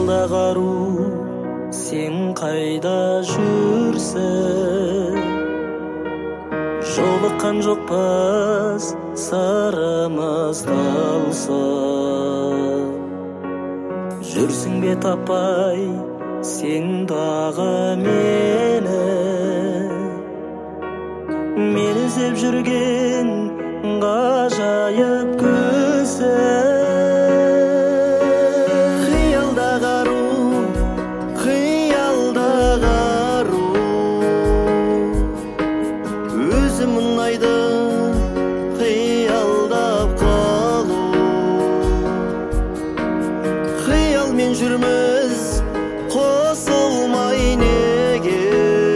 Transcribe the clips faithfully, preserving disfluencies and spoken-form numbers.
Қиялдағы ару сен қайда жүрсің? Жолыққан жоқпыз сырымыз талсын. Жүрсің бе таппай сен дағы мені? Мен іздеп жүрген ғажайып көзің. Қиялдағы ару, қиялдағы ару, өзім ұнайды қиялдап қалу. Қиялмен жүрміз қосылмай неге?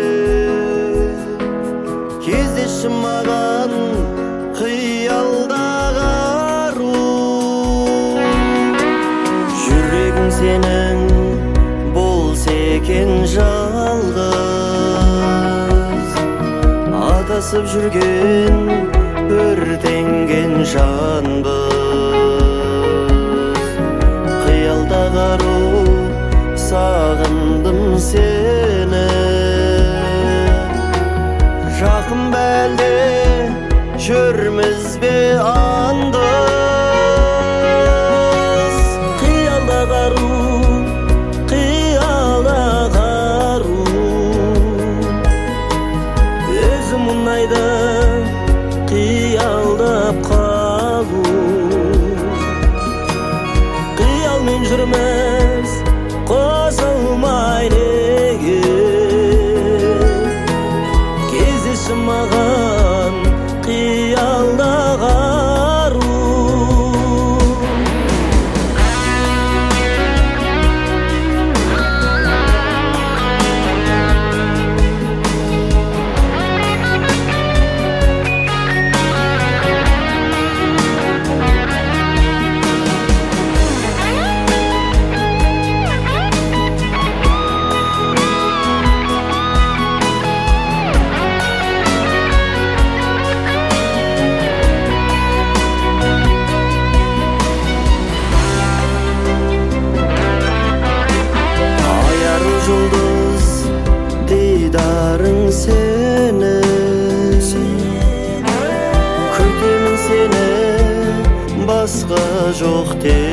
Кездеші маған қиялдағы ару. Жүрегің сенің болса екен жалғыз, адасып жүрген өртенген жанбыз. Қиялдағы ару, сағындым сені. Жақын бәлде жүрміз бе андыз? Қиялдағы ару, қиялдағы ару, өзім ұнайды қиялдап қалу. Қиялмен жүрміз қосылмай неге? Кездеші маған қиялдағы ару. Дидарың сені, күтемін сені, басқа жоқ те.